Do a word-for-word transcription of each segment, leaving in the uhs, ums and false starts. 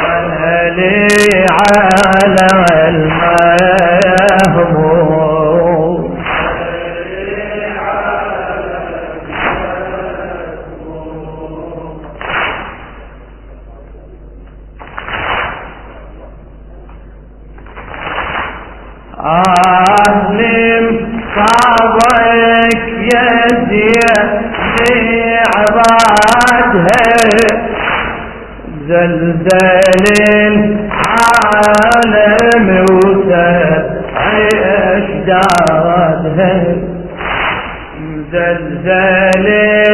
لي على المهموم أهلم صابك يدي لعبادها زلزال العالم وسبع أشدادها زلزال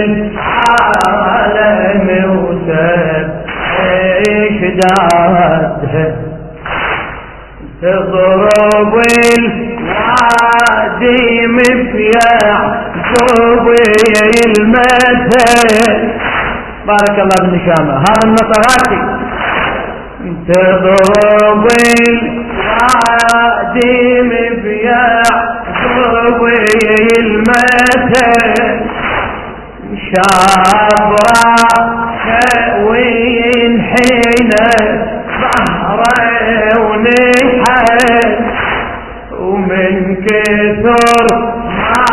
العالم وسبع أشدادها تضرب الوادي مفيع صوبي المثل. بارك الله بالنشامة. هذا النطراتي تضرب الوادي مفيع صوبي المثل شابرا وين حين ظهره ونحل ومن كثر ما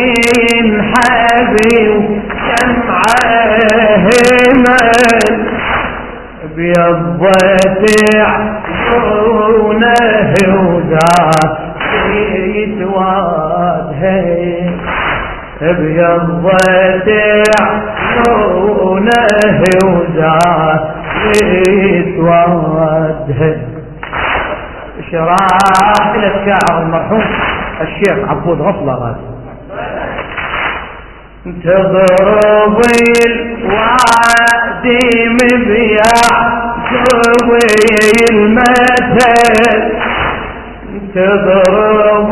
ينحبي جمعه همل بيضت عيونه وزاد يتوادها بيضت عيونه وزاد يتوادها. شراح إلى الشاعر المرحوم الشيخ عبود غفلة غازي. تضرب الوادي مبيع سوي المثل تضرب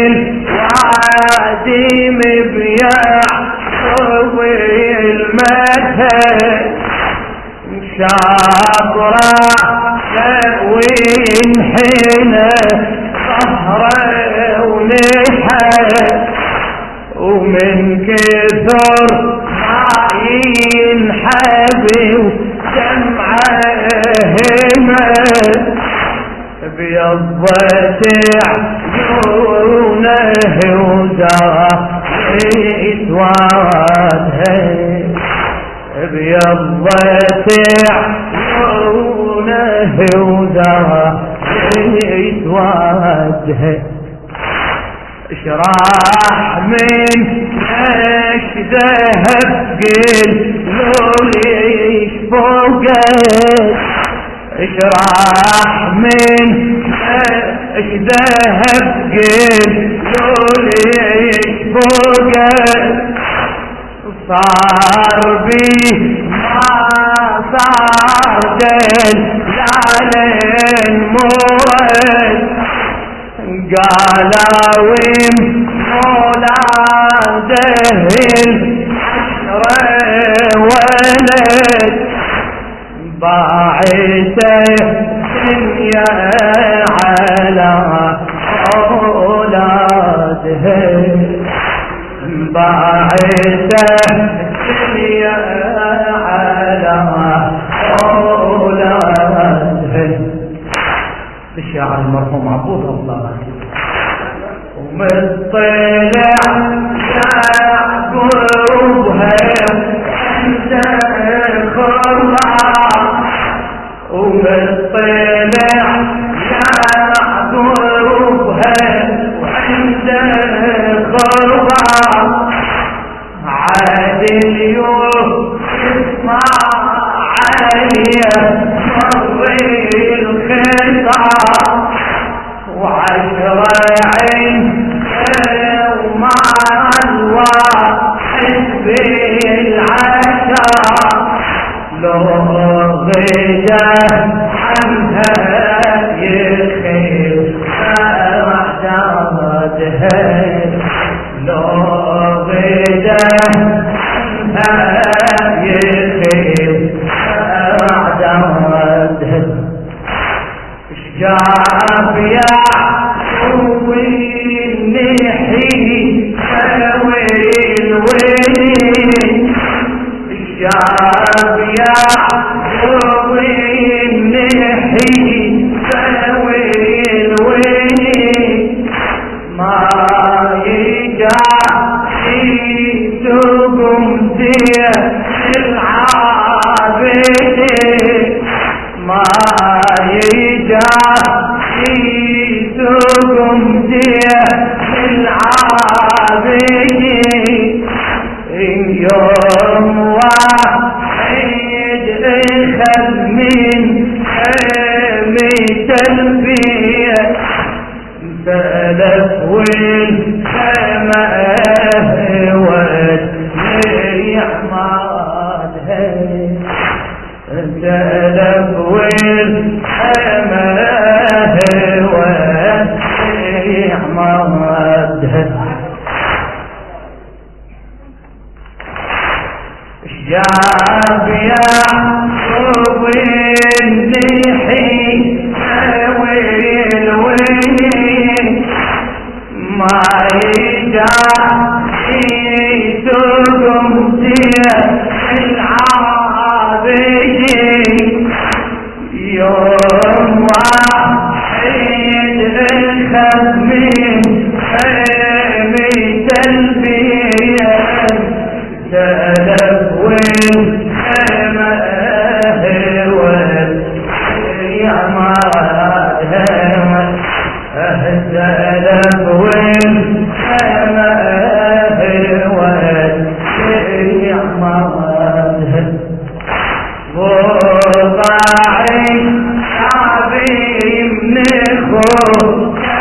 الوادي مبيع سوي المثل شابرا وين حين ظهره ونحل ومن كثر ما ينحبي جمعه همل بيضت عيونه وزاد وادها بيضت عيونه وزاد وادها. اشراح من اش ذهب قل لوليش فوقك اشراح من اش ذهب قل لوليش فوقك صار بي ما صار دل لعلن مرد قالوا مولاده العشرة ولد باعثه دنيا على أولاده باعثه دنيا على أولاده. الشاعر المرحوم عبود الله ومطلع يعقوبها انت خرا ومطلع يعقوبها وانت خرا عاد اليوم اسمع عليا مر الخطا وعشرة عين ومع الواحد بالعشرة لو غدا عنها يخيل وعدادها لو غدا عنها يخيل وعدادها. شاف يعقوب النحي سوي الويل شاف يعقوب النحي يسوي الويل ما يجعي تقوم زي العابد ما يجعي تقوم زي العابد يوم واحد اخذ من حمية البيت سلف والسماء والنعماتها سلف والسماء والنعماتها جاب يعقوب النحي والويل ما يجعي تقوم زي العابد يوم واحد اخذ من حمية البيت سلف والسماء والنعماتها سلف والسماء والنعماتها وضاعي عظيم نخو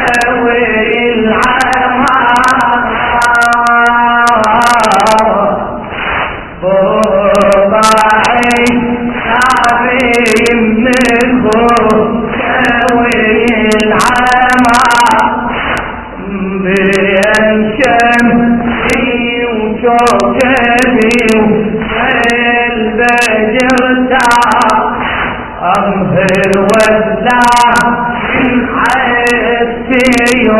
أمهر والله من عدتي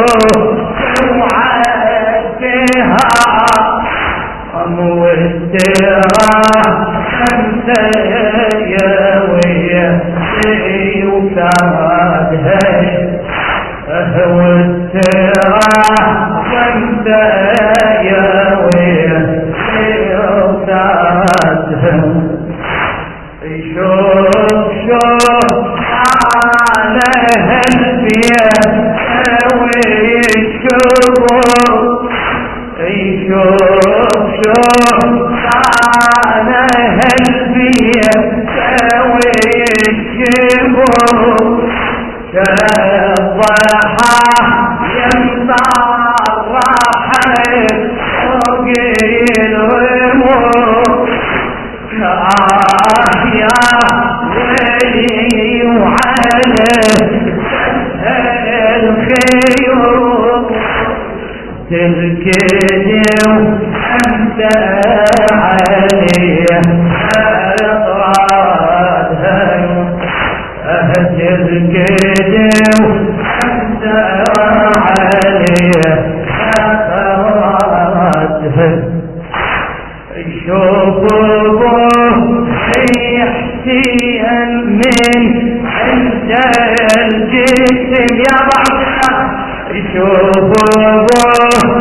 وعدتها أموتها أنت يا ويحي وكادها أهوتها وانت يا ويحي وكادها شوف شوف على هالبيت ويشكبر شوف شوف على هالبيت ويشكبر كالضحى يمطر راحة فوق الرموش آه يا ويلي وعلى الخيوط تركني وأنت عليه أطرادها تركني وأنت عليه أطرادها شوفوا يحتيا من عند الجسم يا بعضنا شوفوا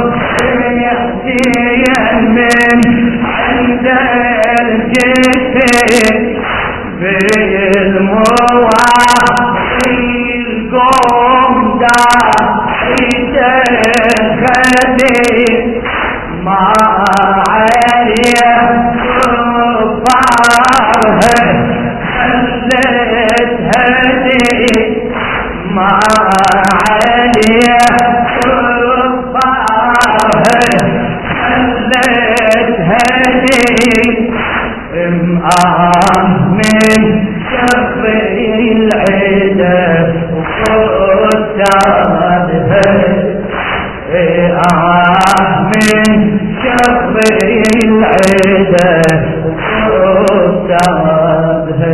يحتيا من عند الجسم بالمواعيد قوم دا يتخذي ما عليه كفارها خلت هدي ما عليه كفارها خلت هدي امآمن شر العدا وقتادها آمن شر العدا وقتادها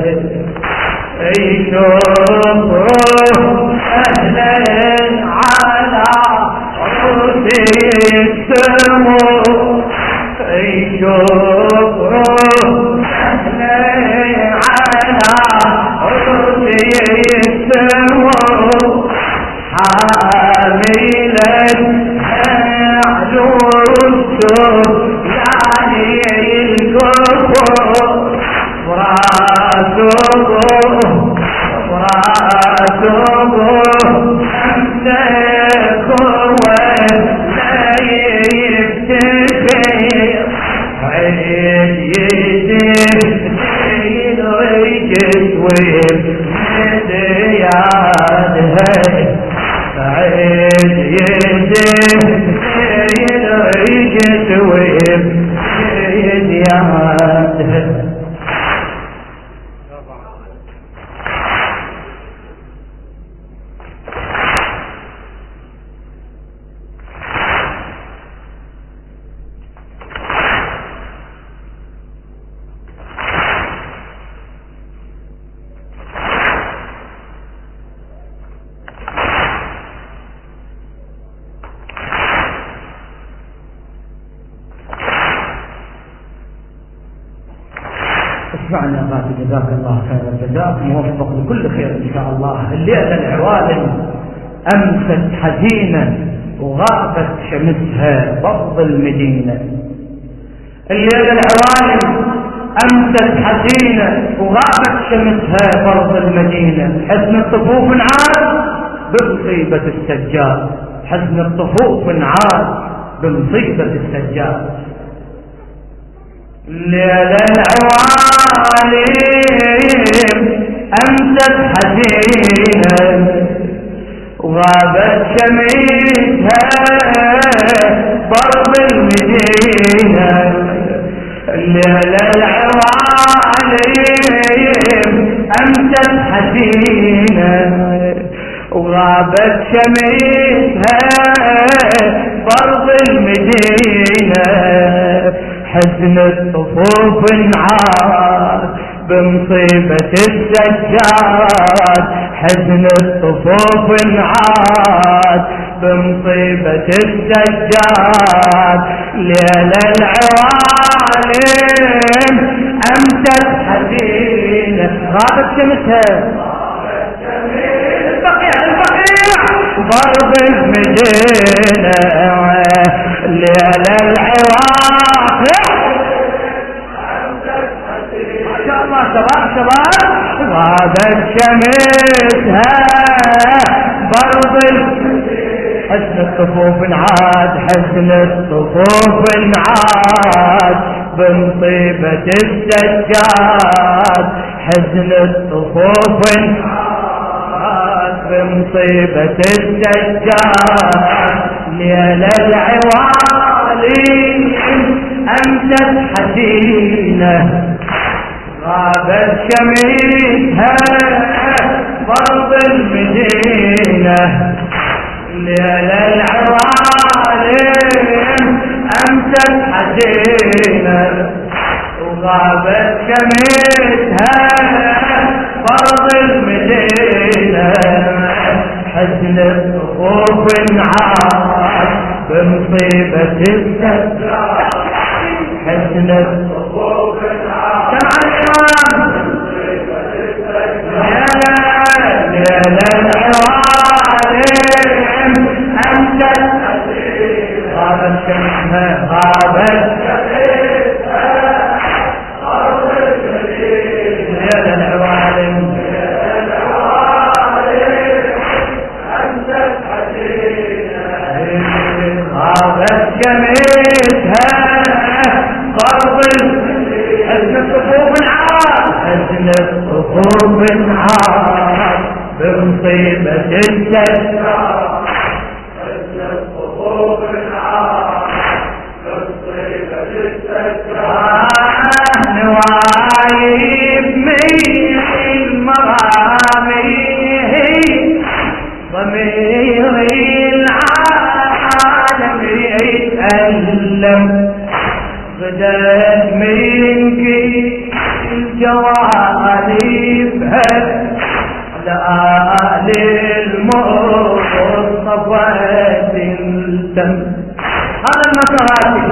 شكروا أهلا على عود السمو شكروا أهلا على عود السمو وبزيادها بعيد يديه يريجت وبزيادها. اسمعنا يا غازي، جزاك الله خير الجزاء، موفق لكل خير ان شاء الله. الليله العوالم امست حزينه وغابت شمسها برض المدينه. الليله العوالم امست حزينه وغابت شمسها برض المدينه. حزن الطفوف انعاد بمصيبه السجاد، حزن الطفوف انعاد بمصيبه السجاد. الليلة العوالم أمست حزينة وغابت شمسها برض المدينة. الليلة العوالم أمست حزينة وغابت شمسها برض المدينة. حزن الطفوف انعاد بمصيبة السجاد، حزن الطفوف انعاد بمصيبة السجاد. ليلة العوالم أمست حزينة غابت شمسها البقيع البقيع ضرب المدينة. ليلة العوالم ما شاء الله شباب شباب غابت شمسها برض. حزن الطفوف انعاد حزن الطفوف انعاد بمصيبة السجاد، حزن الطفوف انعاد بمصيبة السجاد. ليلة العوالم أمست حزينة غابت شمسها برض المدينة. ليلة العوالم أمست حزينة وغابت شمسها برض المدينة. حزن الطفوف انعاد بمصيبة السجاد، حزن الطفوف انعاد سمع الإمام. ليلة العوالم أمست غابت شمسها غابت ليلة العوالم غابت شمسها برض. حزن الطفوف انعاد حزن الطفوف انعاد بمصيبة السجاد، حزن الطفوف انعاد بمصيبة السجاد. نوايب من المرامي ضميري العالم يتألم. غدت منك الجوالبها لآل المصطفى تلتم. هذا المسارات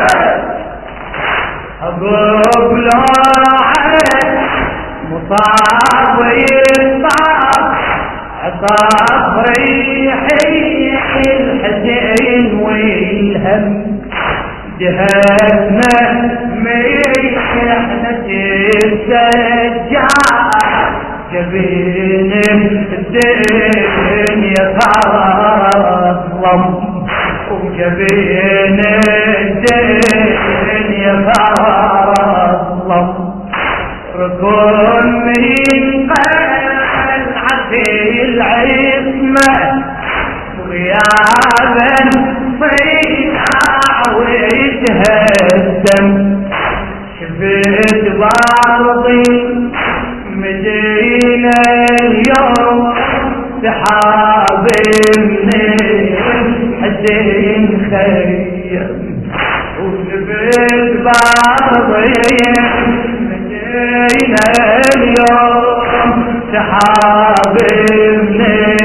أقرب لاعب مصاب يصاب عصاب ريحي الحزين والهم. جهتنا ميحنا السجاد جبين الدنيا فاضلم وجبين الدنيا فاضلم. ركوب تكون من قلعة العصمة وغيابا صيحة ويتهدم شفت بارضي مدينة اليوم سحاب من الحزين خيم وشفت بارضي مدينة اليوم سحاب من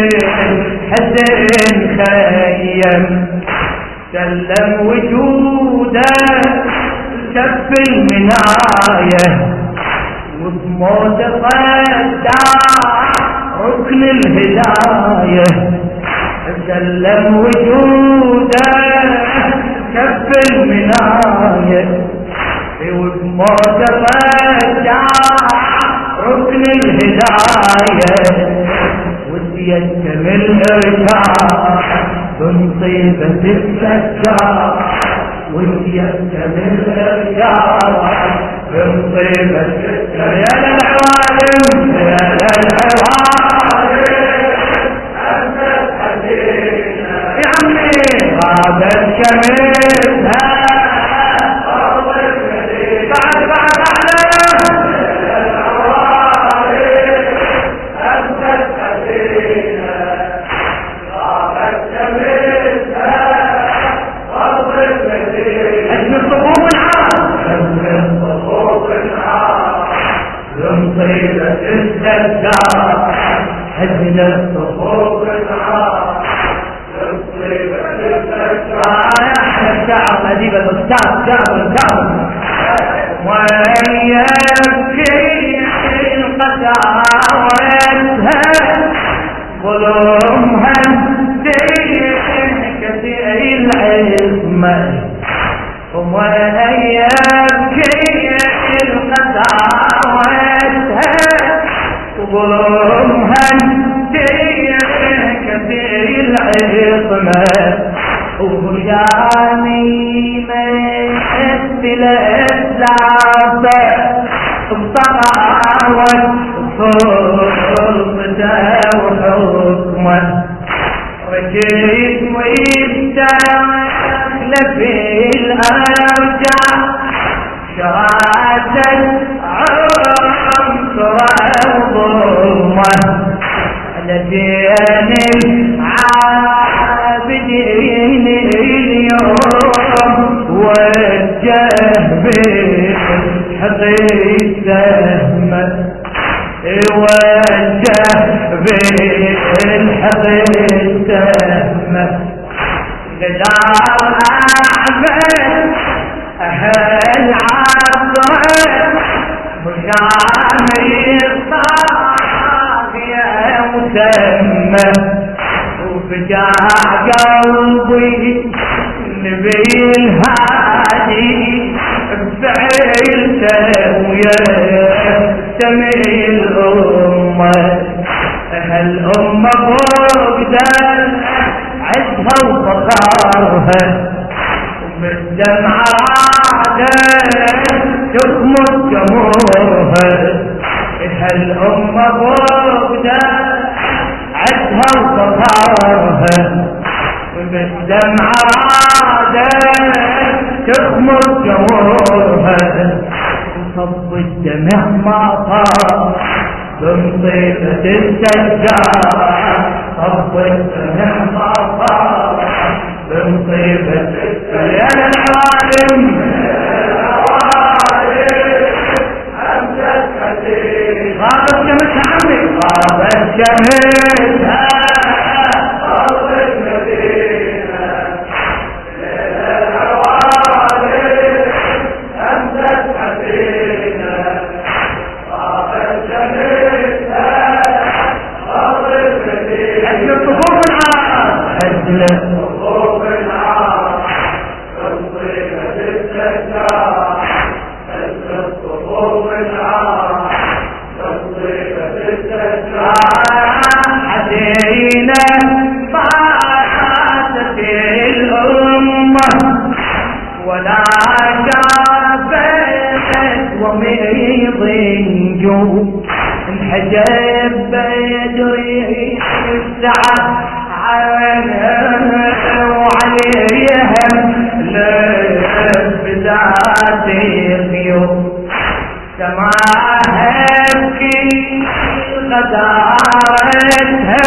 الحزين خيم سلم وجوده كف المناية وبموت قدع ركن الهداية سلم وجوده كف المناية وبموت قدع ركن الهداية وسيتم الارجاع بمصيبة السكار وسيتم الارجاع بمصيبة السكار يا للعوالم يا للعوالم أنت الحزين يا عمي غابت شمسها بعد بعد أعلى مصيبة السكار حزن الصفوف العار مصيبة السكار يا أحلى الشعر أديب الأستاذ شعر الشعر ويبكي القساوتها ظلمها كثير العظمة ويبكي القساوتها ظلمها كثير العظمة وجاني مثل الزعفة بطاوة فرصته وحكمه رجيت ويستخل في الأرجع شراسة عنصر الظلمة الذين العابدين اليوم وجه بالحقيق سهمة وجه بالحقيق سهمة غدار أعمل أهل عصر مشامي الصافية مسمى وفجاء قلبي نبي الهادي بفعلته ويستمع الأمة هالأمة فوقدها عزها وفخارها وبالدمع عادة تغمر جمهورها هالأمة فوقدها عزها وفخارها وبالدمع عادة تغمر جمهورها وصب الدمع ما طار بمصيبة السجار صب الدمع ما طار بمصيبة السجار يا للعالم غابت شمسها عمي غابت شمسها غابت مدينة للعوالم أمسك حزينة غابت شمسها غابت مدينة حزن الصفوف العار حزن الصفوف العار بمصيبة السجار حزن الصفوف العار حزينة فاتت الأمة ولا شافت وميض سعى عينها وعليها لبزات الخيوط سماها بكل غدارتها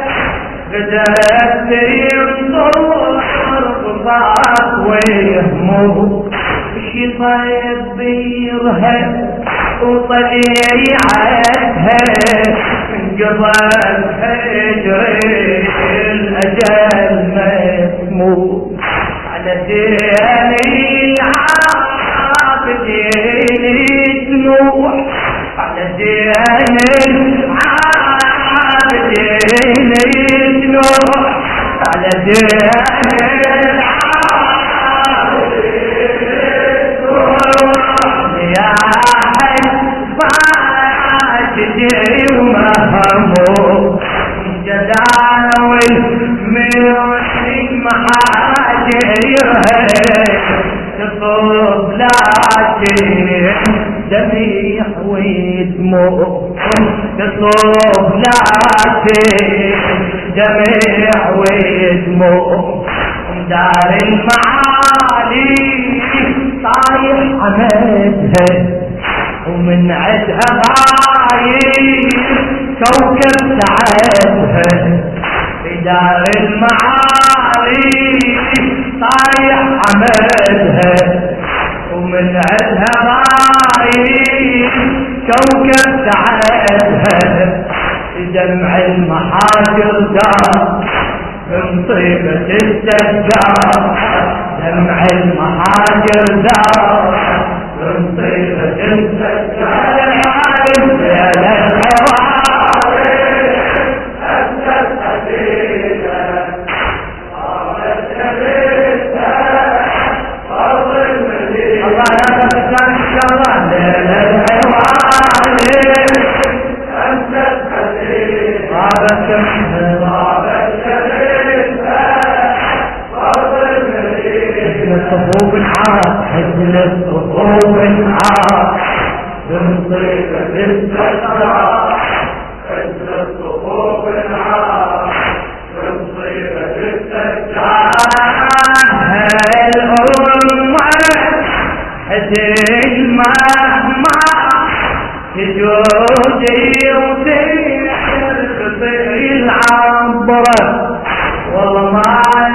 بدأت ينظر رفاق ويهمه شي طيب بيرها وطليعتها انقضت هجر الأجل مسموم على دين العابدين تنوح على دين العابدين تنوح على دين يا تدري ومهمو جداول من محاجرها تطلب لكن دميح ودموع تطلب لكن دميح ودموع دار المعالي طايح حمدها ومن عدها غايب كوكب سعادها في دار المعالي طايح حمدها ومن عدها غايب كوكب سعادها في دمع المحاجر دار من طيبة السجار دمع المحاجر دار من طيبة السجار يا للحوار أسد حديثا قامت شبيثا أرض المدينة الله لا تتكلم إن شاء الله للحوار أسد حديثا غابت شمسها غابت شبيثا أرض المدينة الصفوف العار حزن الصفوف العار من طيبة السجار حزن الصفوف العار من طيبة السجار هالأمة حزن مهما تجودي وتنخطي العبرة والله ما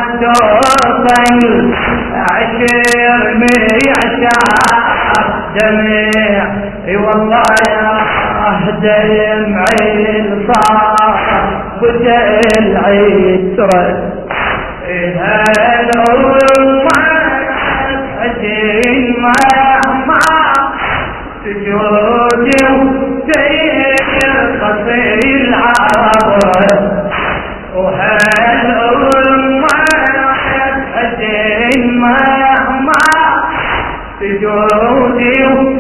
توصل عشر ميعشار دمع اي والله يا دمع الصاح والعسرة هالأمة حزين مهما تجودي وتنخطي العبرة وهالأمة حزين مهما تجودي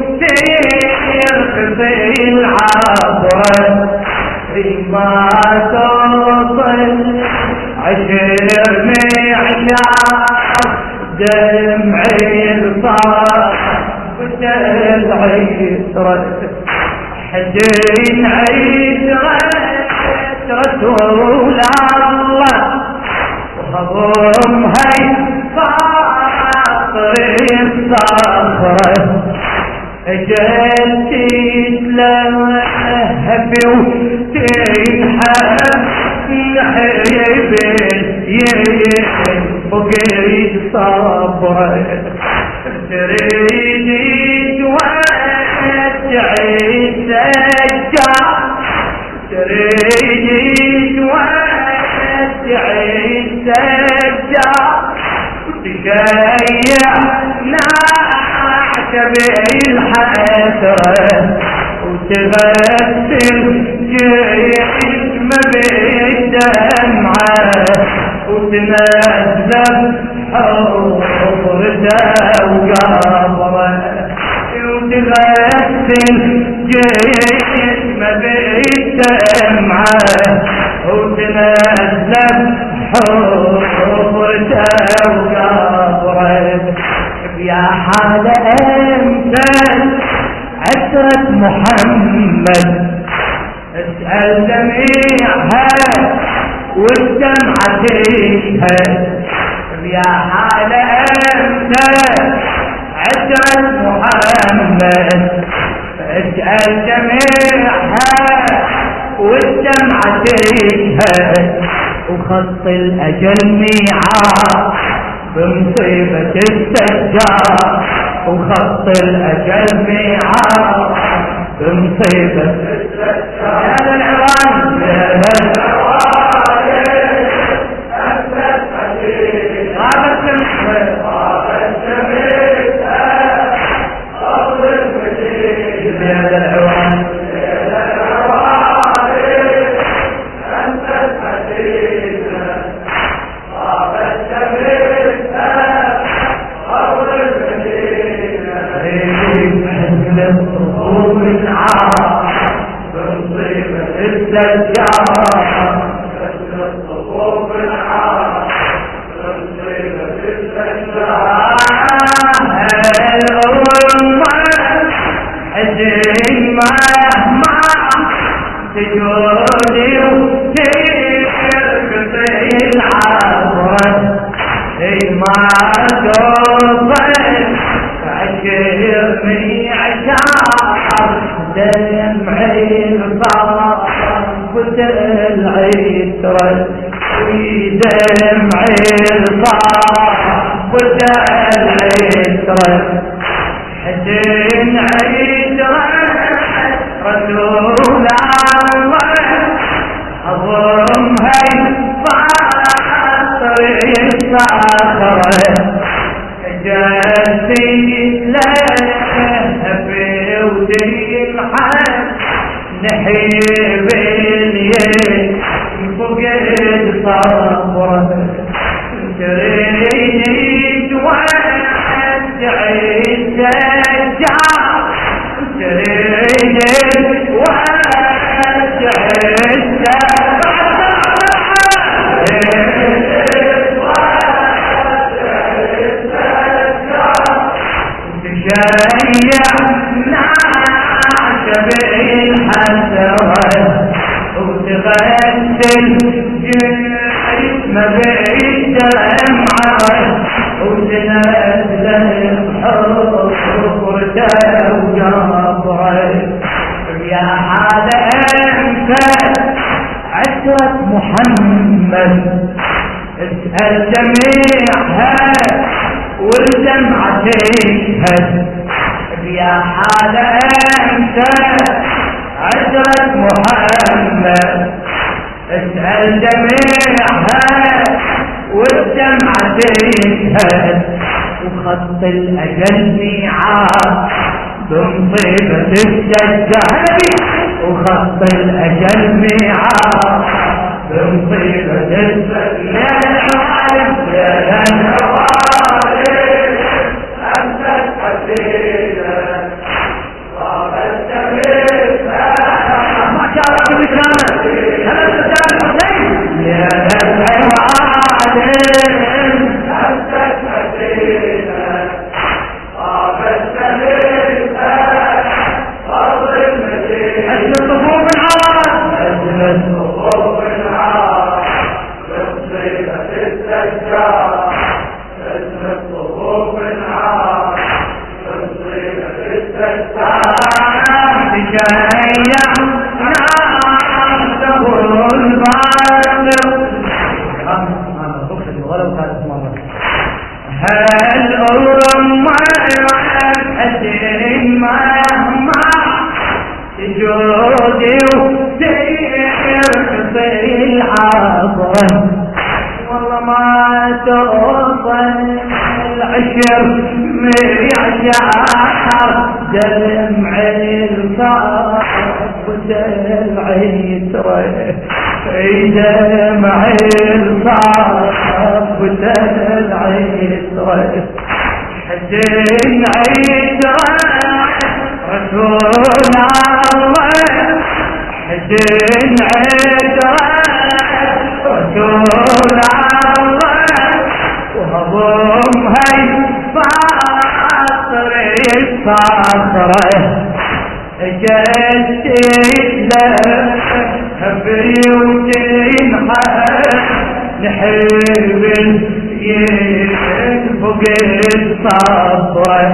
وتنخطي العبرة ما توصل عشر معشار دمعي الصاح والعسرة حزين عسرة رسول الله وهضم هاي فاطر الصخرة اجل تتلهف وتنحب نحيب فقري صبرة تريد توسعي السجار تريد توسعي السجار تشيع نعتب الحسرة وتغسل جسم بالدمعة وتنزل حفرته وقبره وتغسل جسم بالدمعة وتنزل حفرته وقبره يا حال امثال عسرة محمد اسأل جميعها والدمعة تشهد يا حال انت عترة محمد اسأل جميعها والدمعة تشهد وخط الأجل ميعاد بمصيبة السجار وخط الأجل ميعاد بمصيبة السجار يا العوان يا العوان غابت المصيبة غابت المصيبة غابت المصيبة يا العوان حسين عيسرة رسول الله أضم هاي فاطر الصخرة جاسي له بودي الحد نحيب اليد فوق الصبرة تريني توسع السجار تريني توسع السجار تشيع نعش بالحسرة وتغسل جسم بالدمعة وتنزل بحفرته وجبره يا حال انت عترة محمد اسأل جميعها والدمعة تشهد يا حال انت عترة محمد اسأل جميعها والدمعة تشهد وخط الأجل ميعاد بمصيبة السجار وخط الأجل ميعاد بمصيبة السجار يا العوالم يا العوالم أنت الحسين صابت جميلها ما شاء الله بكرامة هذا السجار الحسين يا العوالم هل أرم الحسين مهما تجودي وسير في العصر والله ما توصل العشر معشار دمع الصاحب ودمع يسره دمع الصاحب ودمع يسره حسين عيسره رسول الله حسين عيسره رسول الله وهضم هاي فاطر الصخرة جدت له بيوت نحب يفوق الصبر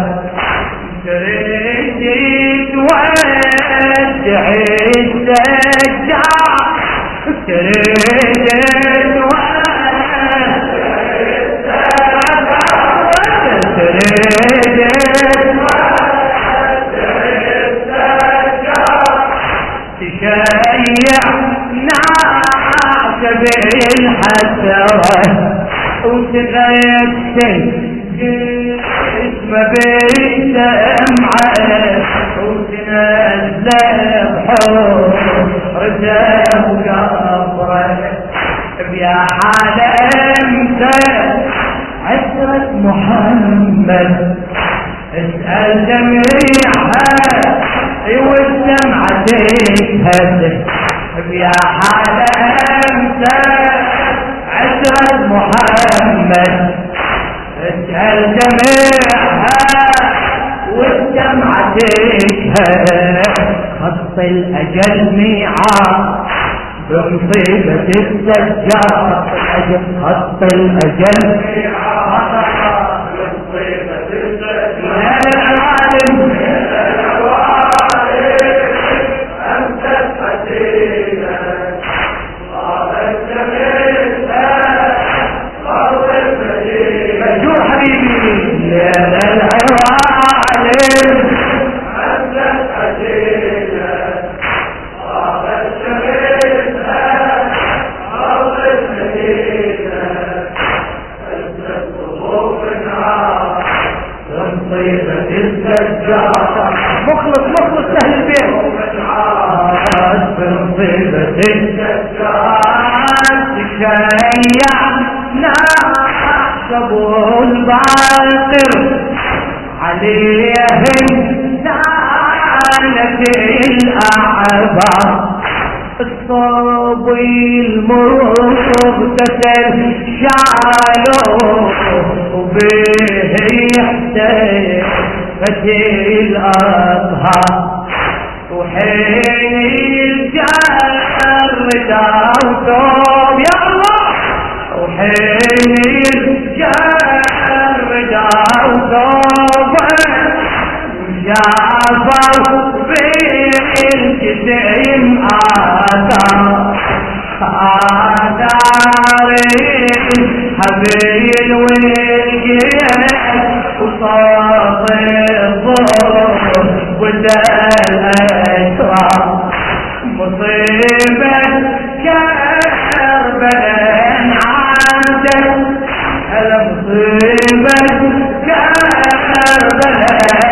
تريد تودع السجاع تريد تشيع ناس بالحسرة وتغسل جسم بالدمعة وتنزل بحرته وقبره بيا حالمت عسرة محمد اسأل جميعها والدمعة تشهد يا حالمت عسرة محمد اسأل جميعها والدمعة تشهد خط الأجل ميعاد بمصيبة السجار خط الأجل ميعاد بمصيبة مخلص مخلص سهل البيت بمصيبة السجاد تشيع نحسب الباقر عليهم زالت الأعبار الصبي المغتسل شعله وبه يحتاج فتي الأطهار وحين الجار داوتوب يا الله وحين الجار داوتوب شافوا بالجسم آثار آثار حبيل والجيش وصاط الظهر ودال أسرار مصيبة كربلاء عادت المصيبة كربلاء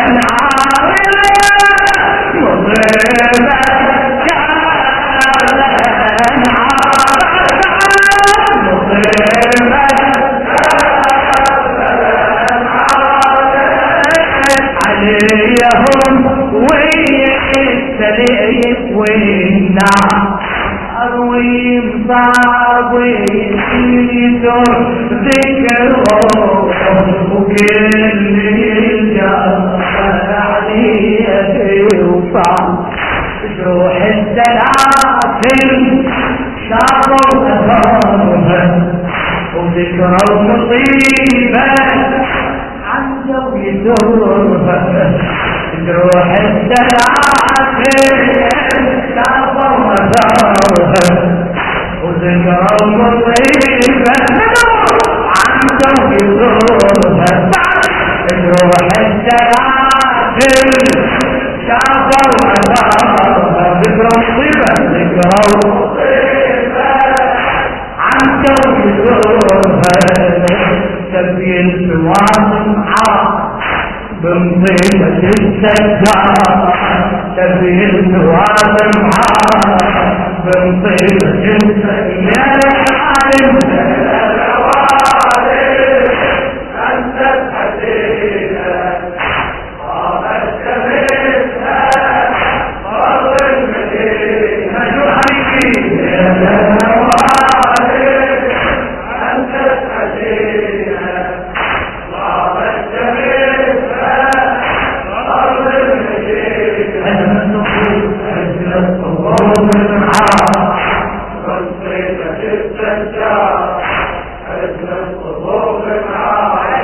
عادت مصيبة عليهم والسليف والنار أروي مصابي يسر ذكرهم وكل الجرح عليه يوصل جروح السلاسل شافوا أثارها وذكروا مصيبة عندهم يدورها جروح السلاسل شافوا أثارها وذكروا مصيبة عندهم يدورها جروح السلاسل شافوا أثارها ذكروا مصيبة ذكروا مصيبة عندهم يدورها تبي الفواصل عار بمصيبة السجار تبي الفواصل عار بمصيبة السجار يا العالم أنت الحديثة طابت شبيتها طاب المدينة شو حبيبي يا العالم أنت الحديثة طابت شبيتها طاب المدينة أنا من نقول أجل الصبور من عار مصيبة السجار حزن الصفوف معاك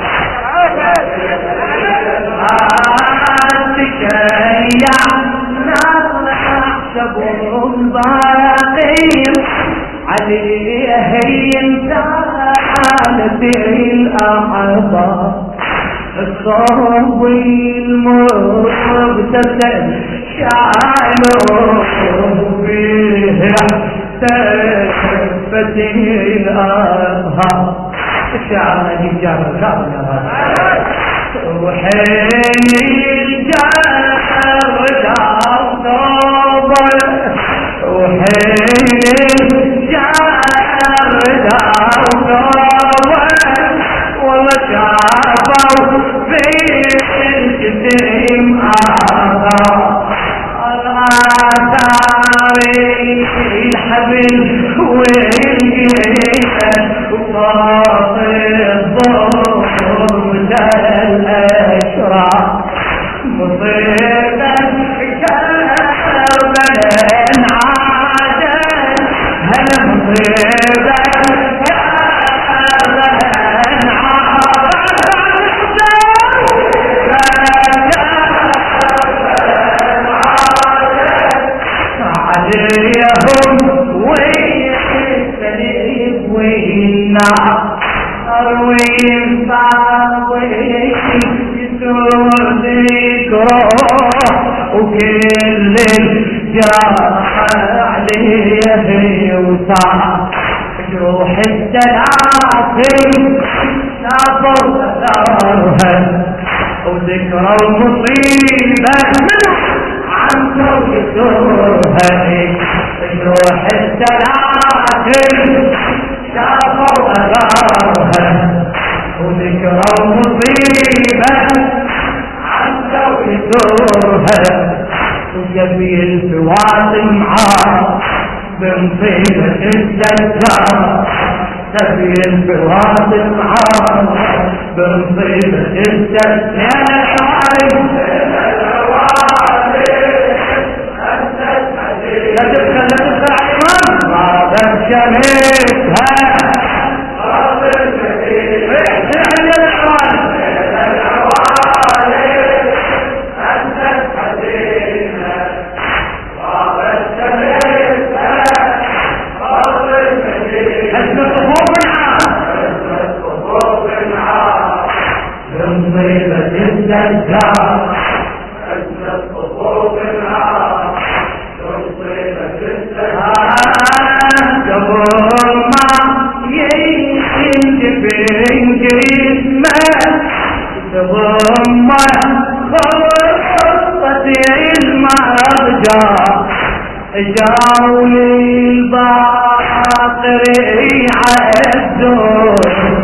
نحسبهم باقين عليه يمتعان بالأحباب الصوب المبتسم شعله فيه تفت الأبهار شعله جرجرنا وحين الجار دار طوبل وحين الجار دار طوبل والله شافوا في الجسم آثار الآثار الحبل والجيش وصاط الضوء الأشرار مصيبة كربلاء عادل هل مصيبة كربلاء عادل ويستلف وينار أروين صاوي يسور ذكره وكل الجرح عليه يوسع جروح السلاسل سافر أثارها وذكرى المصيبة عن توجهها جروح السلاسل شافوا أثارها وذكرى المصيبة عن توجهها وجبي الفواطم معاه بمصيبة السجار جبي الفواطم معاه بمصيبة السجار يا الحوالي لا تدخل لا تدخل على الإمام بعد شميتها احسن عند الإحرام أنت الحزينة بعد شميتها حسن الصفوف العام حزن الصفوف العام بمصيبة السجار حزن الصفوف العام قبل ما ينجب جسمه ثم خطة المرجع جاوا للباقر يعزوه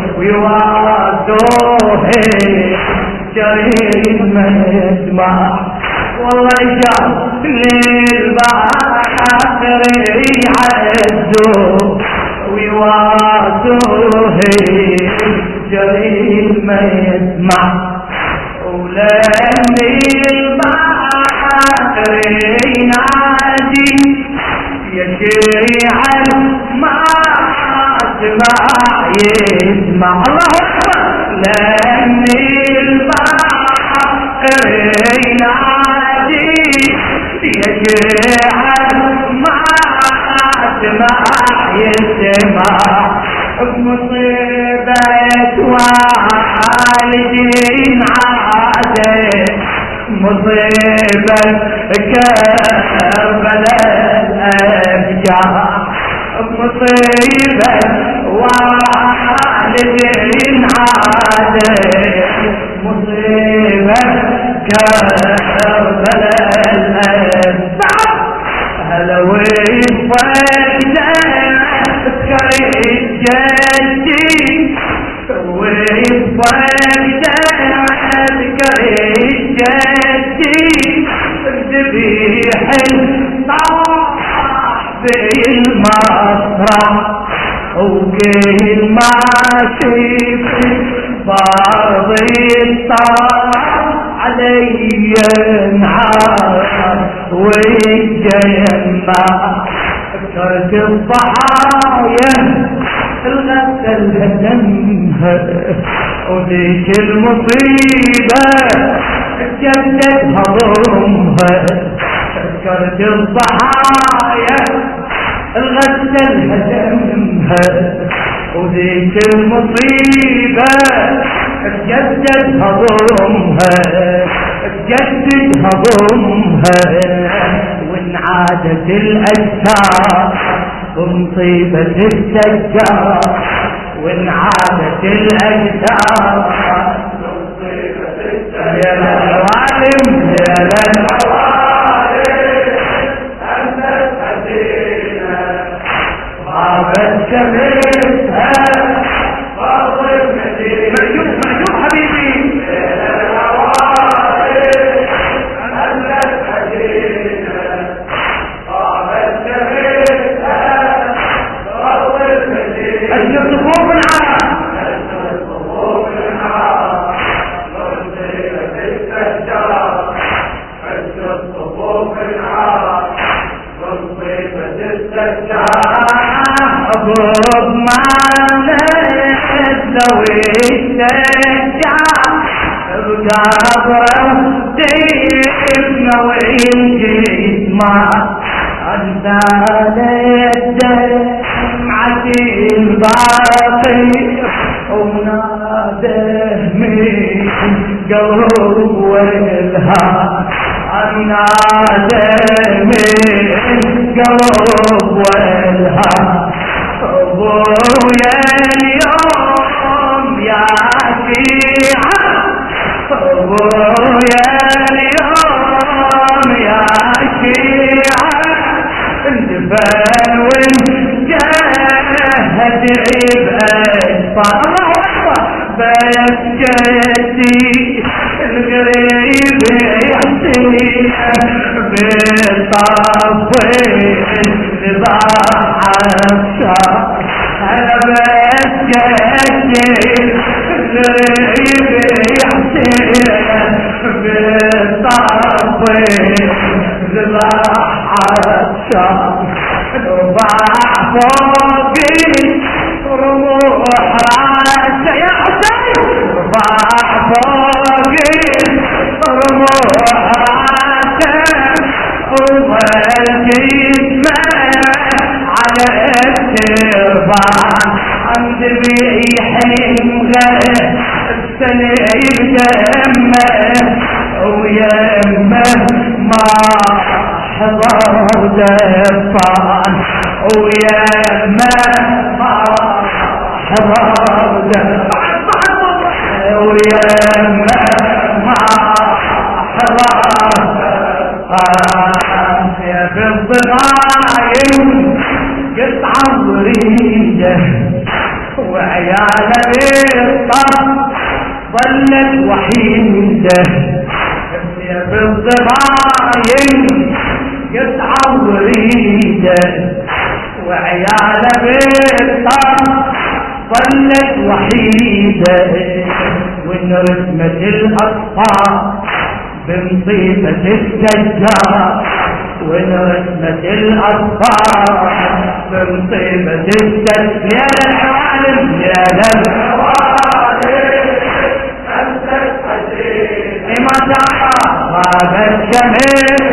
ويواسوه جريم يسمع والله جاء للباقر يعزوه ويواسوه جريم ما يسمع ولأن الباقر ينادي يا شيعا ما اسمع يسمع الله أكبر لأن الباقر ينادي يا شيعا ما اسمع يسمع بمصيبة والدين عادي مصيبة كربلاء أفجع مصيبة والدين عادي مصيبة كربلاء أفجع هلا ويفقد كريم جدي ويفقد كريم جدي ذبيح الصاحب المسرح وكل ماشي في بارض الطاح علي نعار ويجمع كرت الضحايا الغسل هدمها وذيك المصيبة جددها ظلمها كرت الضحايا الغسل هدمها وذيك المصيبة تجددها ظلمها تجددها ظلمها وان عادت الاجسام بمصيبة السجار وان عادت الاجسام بمصيبة السجار يا للعوالم يا للعوالم انت الحزينة غابت شمسها مجنون مجنون حبيبي أجل صفوف العام أجل صفوف العام مصيبة السجار أجل صفوف العام مصيبة السجار أبوب معنا لو السجار بقابره ديبنا وينجيد ما أنزالت دمعة الباقي وناده من قلب والها ناده من قلب والها ابويا اليوم يا شيعة ابويا اليوم يا شيعة اندفن وانجهد بأجفار الله أكبر بيسجدي الغريب يحسين بالطفين لضاحة أنا بسجدي الغريب يحسين بالطفين لضاحة نضاع فوقي رموح راسي يا حسين نضاع فوقي رموح راسي ومالجسمه على التربان عند بيحمغه السنين دمه ويمه ما حضر دفان ويمه ما حضر دفان ويمه ما حضر يا في الضغايم قطعة ضريدة وعيالها بالطف ظلت وحيدة يا في الضغايم قطعة ضريدة وعيالها بالطف ظلت وحيدة وان رسمة الاطفال بمصيبة السجار وان رسمة الاطفال بمصيبة السجار يا للعوالم يا للعوالم انت الحزين ما شاء الله غابت شمس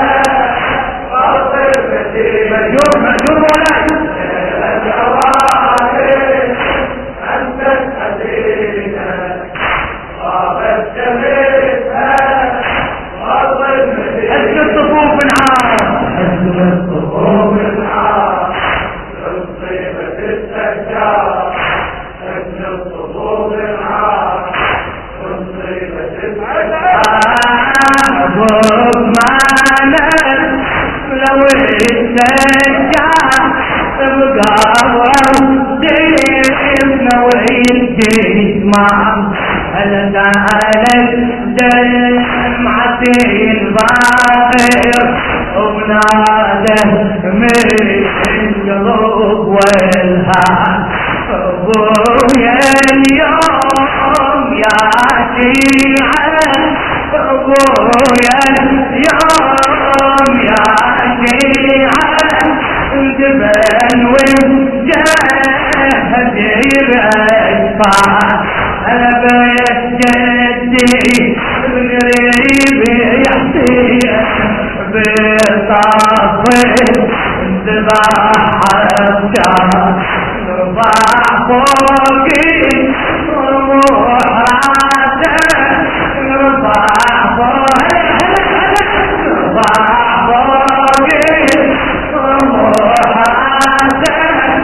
مجور مجور ولا يا للعوالم انت الحزين غابت شمس أجل الصفوف العام أجل الصفوف العام مصيبة السجار أجل الصفوف العام مصيبة السجار أبوك معنا لو السجار بقابره ديبنا وينجيد معه هل تعالت دمعة الباقر وناده من قلوب والهان ابويا اليوم يا شيعة ابويا اليوم يا شيعة انتبه الطاعة على بيت جدي قريب يحصي بالطاف انذبح الشعر رفع فوقي طموح راسه رفع فوقي رفع فوقي طموح راسه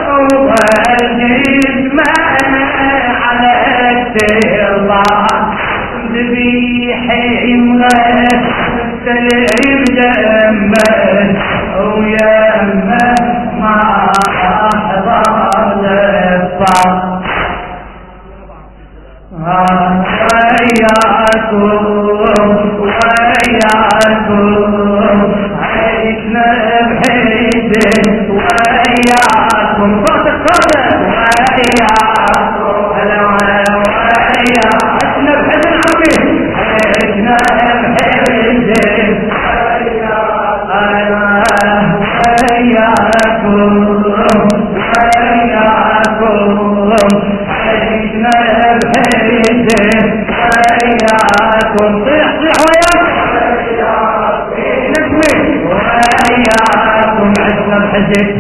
والجسم على التربة ذبيحي مغسل بدمه ويمه ما أحضر للصعب وياكم وياكم عشنا بحيد وياكم صوتك صوتك وياكم هلا ويا عشنا بحيد العربي عشنا بحيد وياكم وياكم عشنا بحيد وياكم صيح صيح وياكم نسمي وياكم عشنا بحيد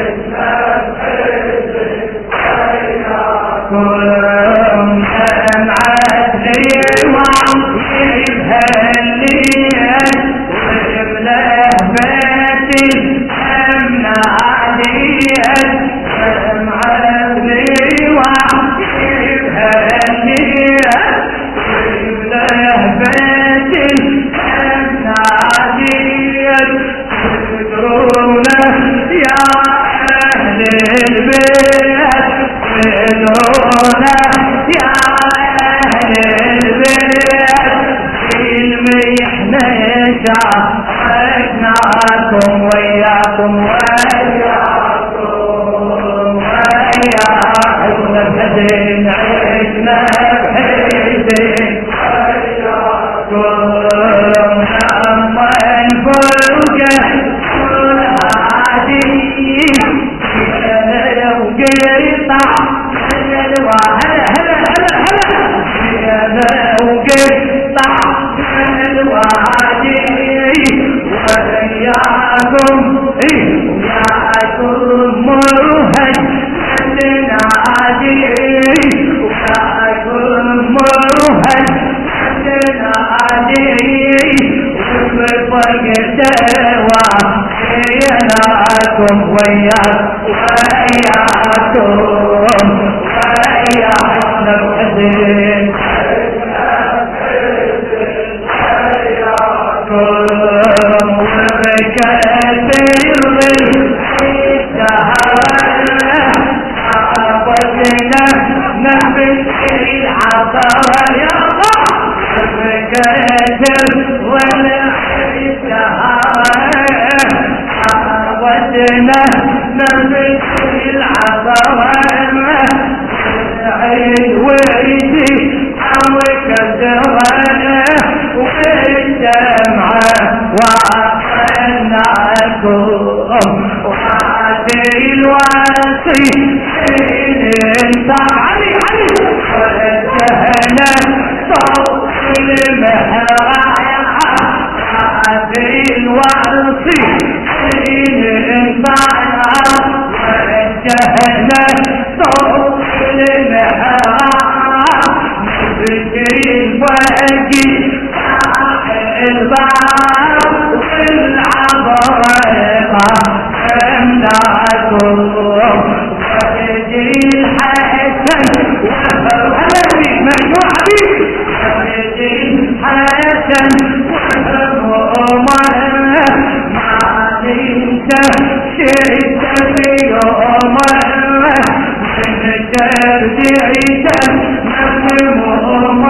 كلهم سمعت لي وعيبها الليل ويملأ بيتي أمنا عليل سمعت لي وعيبها الليل ويملأ بيتي أمنا عليل تدرون يا أهل البيت تدرون يا أهل البيت المحنة عشناكم وياكم وياكم وياكم بحزن عشنا بحزن وياكم أما الفرقة والعادي لو قطع هلا هلا هلا هلا لو قطع الوادي وياكم وياكم مرهج النادي وياكم مرهج النادي وبفرق الدواء وياكم وياكم وياكم وياكم الحزين كلهم وبكت الظل عطتنا نبت العطاء يا الله وبكت الظل عطتنا نبت العطاء العين ويدي عمك الدواء والدمعة وعطيناكم وعدي الواسي انت علي علي وجهنا صوت المهراء وعدي الواسي انت وجهنا صوت المهراء نبتي الوجه الباب والعبرقة أمناكم وفدي الحسن وفرهلني مجموع حبيبي وفدي الحسن وفرهمر ما ننسى شئت في يومر من ترجعت مفهومر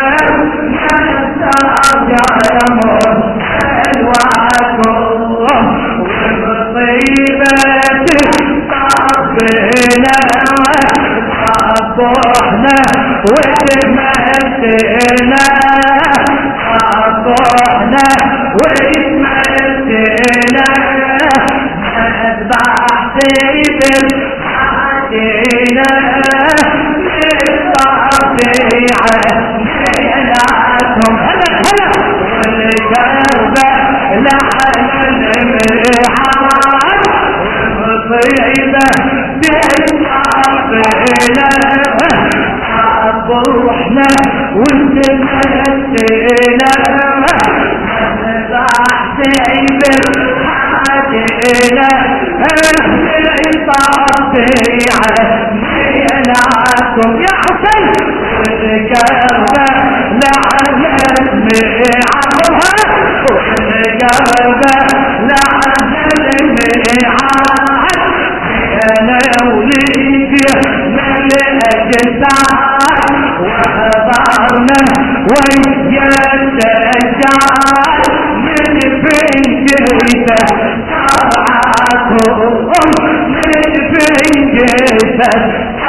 يعلمون ألواكم وبطيبة طبنا وطبحنا واتمسنا طبحنا واتمسنا نذبح طيب حدينا عيناتهم هلا هلا والكربة لعن المرحات والمصيبة بالعقلة روحنا وانتمسينا راح تعيب الحاجنا العصاب عيناتهم يا حسين والكربة لعن المعارها والكربة لعن المعارها انا وليدي الأجساد وحضرنا ويا الشجاعات من فين جيتك شرعاتهم من فين جيتك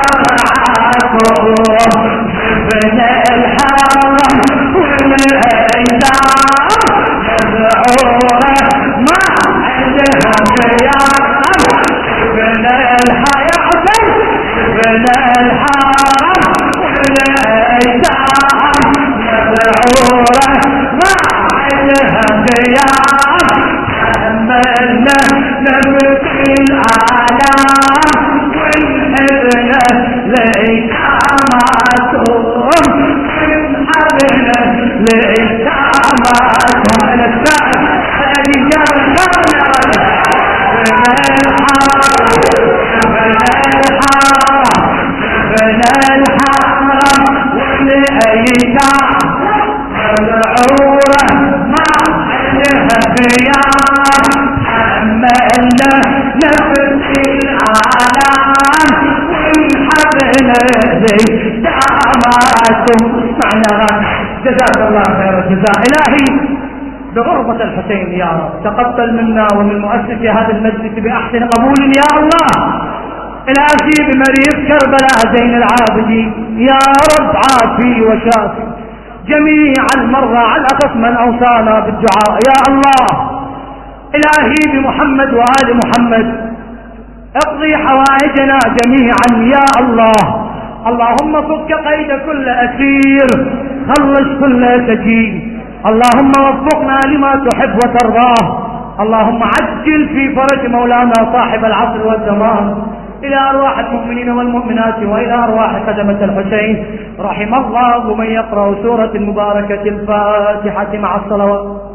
شرعاتهم شفنا الحرم والأيتام مذعورة ما عندها خيار شفنا الحياة شفنا الحرم والأيتام مذعورة ما عندها خيار حملنا نبكي الآلام ونحبنا لإيتاماتهم ونحبنا لإيتاماتهم أنا السائل هذه جاب الشرم يا رجل شفنا الحرم شفنا الحرم شفنا الحرم والأيتام مذعورة ما عندها خيار حملنا نبكي الآلام ونحبنا لإيتاماتهم اسمعنا غنى جزاك الله خير الجزاء. إلهي بغربة الحسين يا رب تقبل منا ومن مؤسس هذا المجلس بأحسن قبول يا الله. إلهي بمريض كربلاء زين العابدين يا رب عافي وشافي جميع المرضى على أخف من أوصانا بالدعاء يا الله. إلهي بمحمد وآل محمد اقضي حوائجنا جميعا يا الله. اللهم فك قيد كل أسير خلص كل سجين. اللهم وفقنا لما تحب وترضاه. اللهم عجل في فرج مولانا صاحب العصر والزمان. إلى أرواح المؤمنين والمؤمنات وإلى أرواح خدمة الحسين رحم الله من يقرأ سورة المباركة الفاتحة مع الصلوات.